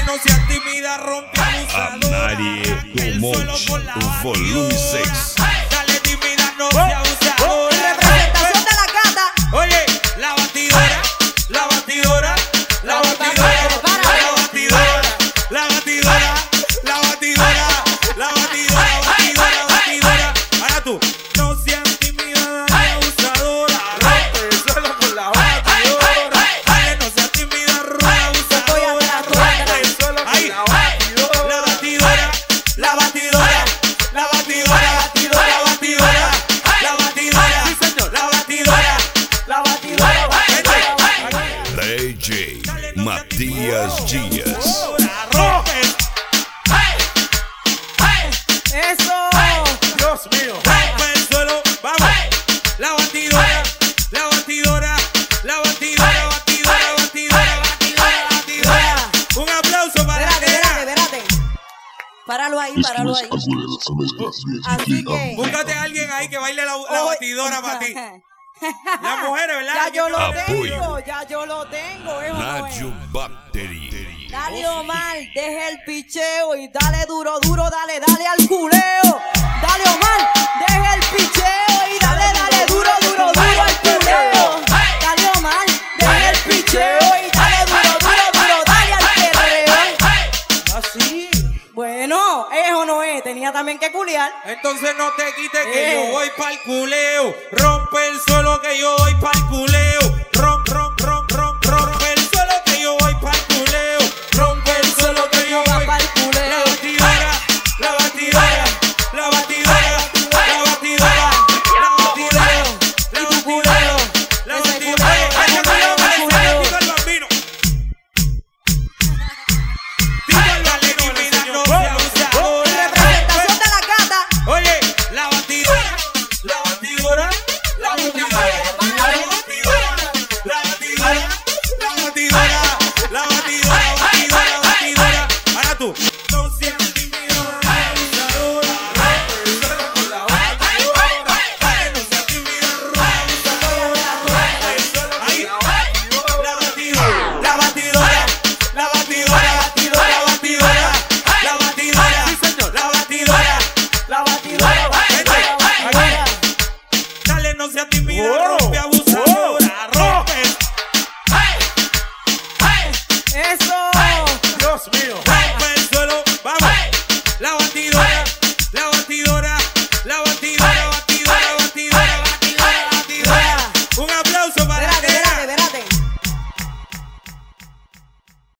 no seas tímida, rompe abusadora. Nadie como volumen 6. Dale tímida, no seas abusadora. Representación de la gata. Oye, la batidora, la batidora, la batidora, la batidora, la batidora, la batidora, la batidora, batidora, batidora. Ahora tú, no seas tímida, dale abusadora. Rompe el suelo con la batidora. Dale, no seas tímida, rompe abusadora. Rompe el suelo con la batidora. La batidora, la batidora, la batidora, batidora, batidora, la batidora, sí señor, la batidora, la batidora, DJ Matías Díaz. Eso. Dios mío. Rompe el suelo, vamos. La batidora, la batidora, la batidora, batidora, batidora, batidora, batidora. Un aplauso para Espérate. Páralo ahí. Así que. Búscate a alguien ahí que baile la batidora para ti. Las mujeres, ¿verdad? Ya yo lo Apoyo. tengo, ¿eh o no Radio es? Battery. Dale Omar, deja el picheo y dale duro, dale al culeo. Dale Omar, deja el picheo y dale duro al culeo. Dale Omar, deja el picheo y dale duro, dale al perreo. Así. Bueno, eso no es, tenía también que culiar. Entonces no te quites que yo voy pa'l culeo. Rompe el suelo que yo voy pa'l culeo. Rompe el suelo que yo voy pa'l culeo. Rompe el suelo que yo voy pa'l culeo. La batidora, la batidora, la batidora, la batidora, la batidora, la batidora, la batidora. Tito el bambino. Tito el bambino, no sea abusadora. Representación de la gata. Oye, la batidora, la batidora, la batidora, la batidora, la batidora, la batidora, la batidora, batidora, batidora. Ahora tú, no seas tímida, abusadora. Rompe el suelo con la batidora. Dale, no seas tímida, abusadora. Rompe el suelo con la batidora. La batidora, la batidora, batidora, batidora, la batidora, sí señor, la batidora, la batidora, batidora. Dale, no seas tímida, rompe abusadora, rompe. Eso.